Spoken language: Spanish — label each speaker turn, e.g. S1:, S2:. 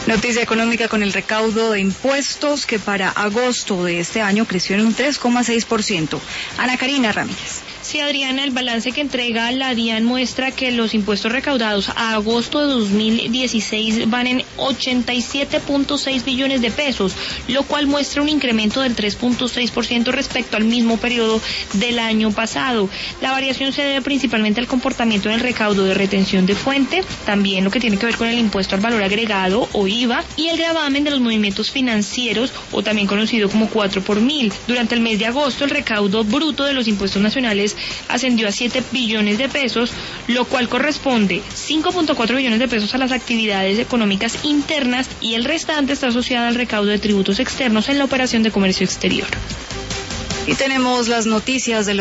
S1: Noticia económica con el recaudo de impuestos que para agosto de este año creció en un 3,6%. Ana Karina Ramírez.
S2: Sí, Adriana, el balance que entrega la DIAN muestra que los impuestos recaudados a agosto de 2016 van en 87.6 billones de pesos, lo cual muestra un incremento del 3.6% respecto al mismo periodo del año pasado. La variación se debe principalmente al comportamiento del recaudo de retención de fuente, también lo que tiene que ver con el impuesto al valor agregado o IVA y el gravamen de los movimientos financieros, o también conocido como 4 por mil. Durante el mes de agosto, el recaudo bruto de los impuestos nacionales ascendió a 7 billones de pesos, lo cual corresponde 5.4 billones de pesos a las actividades económicas internas y el restante está asociado al recaudo de tributos externos en la operación de comercio exterior.
S1: Y tenemos las noticias de